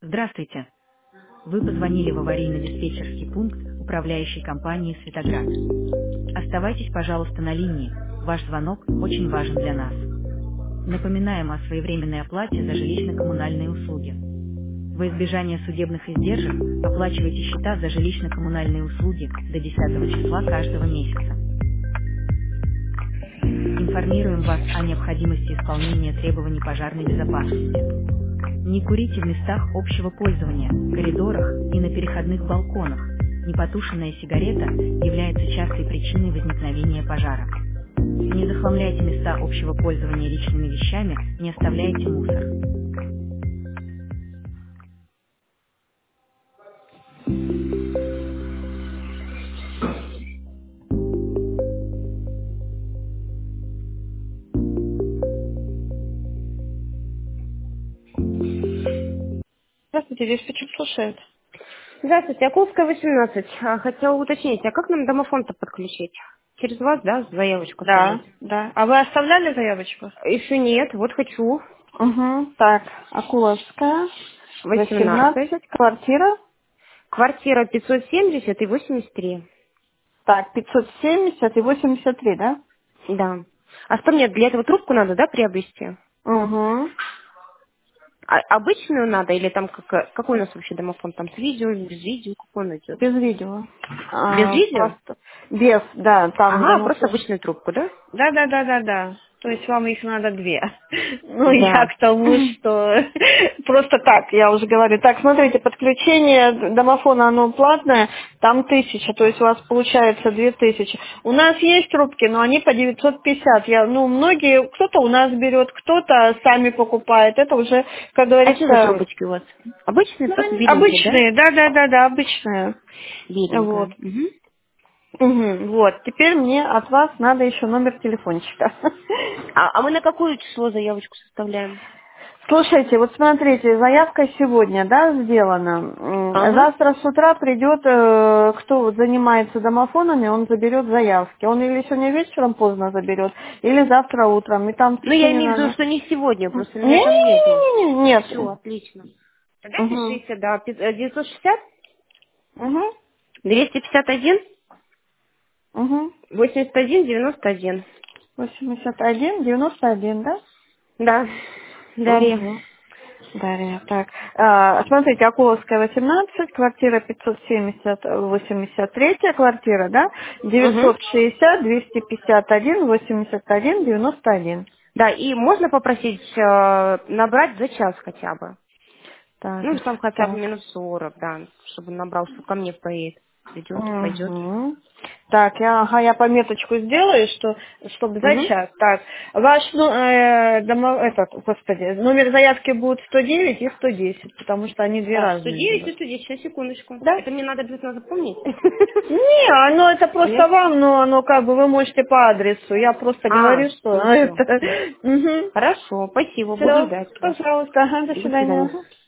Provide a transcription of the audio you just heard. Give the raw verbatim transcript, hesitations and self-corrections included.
Здравствуйте. Вы позвонили в аварийно-диспетчерский пункт управляющей компании «Светоград». Оставайтесь, пожалуйста, на линии. Ваш звонок очень важен для нас. Напоминаем о своевременной оплате за жилищно-коммунальные услуги. Во избежание судебных издержек оплачивайте счета за жилищно-коммунальные услуги до десятого числа каждого месяца. Информируем вас о необходимости исполнения требований пожарной безопасности. Не курите в местах общего пользования, коридорах и на переходных балконах. Непотушенная сигарета является частой причиной возникновения пожара. Не захламляйте места общего пользования личными вещами, не оставляйте мусор. Здравствуйте, диспетчер слушает. Здравствуйте, Окулская, восемнадцать. А, Хотела уточнить, а как нам домофон-то подключить? Через вас, да, заявочку Да, оставлять? да. А вы оставляли заявочку? Еще нет, вот хочу. Угу. Так, Акуловская, восемнадцать. восемнадцать, квартира. Квартира пятьсот семьдесят и восемьдесят три. Так, пятьсот семьдесят и восемьдесят три, да? Да. А что мне для этого трубку надо, да, приобрести? Угу. А, обычную надо или там как, какой у нас вообще домофон? Там с видео, без видео, какой он идет? Без видео. Без А, видео? просто без, да, там Ага, просто домофон. обычную трубку, да? Да, да, да, да, да. То есть вам их надо две. Ну, я Да. к тому, что просто так, я уже говорю. Так, смотрите, подключение домофона, оно платное, там тысяча, то есть у вас получается две тысячи. У нас есть трубки, но они по девятьсот пятьдесят. Я, ну, многие, кто-то у нас берет, кто-то сами покупает. Это уже, как А что за говорится, трубочки у вас? Обычные, ну, просто они беленькие, да? обычные, да, да, да, да, обычные. Вот. Беленькая. Мгм. Мгм, вот, теперь мне от вас надо еще номер телефончика. А, а мы на какое число заявочку составляем? Слушайте, вот смотрите, заявка сегодня, да, сделана. М, Ага. Завтра с утра придет, э, кто вот занимается домофонами, он заберет заявки. Он или сегодня вечером поздно заберет, или завтра утром. И там в Ну, я течение, имею в виду, наверное... что не сегодня, просто меня там нету. Не-не-не, нет. Все, отлично. Тогда Угу. пишите, да, пи- э, девятьсот шестьдесят, Угу. двести пятьдесят один, Угу. восемьдесят один, девяносто один. восемьдесят один, девяносто один, да? Да, Дарья. Угу. Дарья, так. А, смотрите, Акуловская, восемнадцать, квартира пятьсот семьдесят, восемьдесят три квартира, да? Угу. девятьсот шестьдесят, двести пятьдесят один, восемьдесят один, девяносто один. Да, и можно попросить э, набрать за час хотя бы. Так, Ну, там хотя бы так. минут сорок, да, чтобы он набрал, что ко мне поедет, придет, пойдет. Угу. Так, я, ага, я пометочку сделаю, что, чтобы за Угу. час. Так, ваш, ну, э, домо- этот, господи, номер заявки будет сто девять и сто десять, потому что они две Так, сто разные девять и будут. сто десять, сейчас, секундочку. Да? Это мне надо обязательно запомнить? Не, оно это просто Нет? вам, но оно как бы вы можете по адресу. Я просто А, говорю, что ну все. это. Угу. Хорошо, спасибо, буду Все, ждать вас. пожалуйста, ага, до До свидания. свидания. Ага.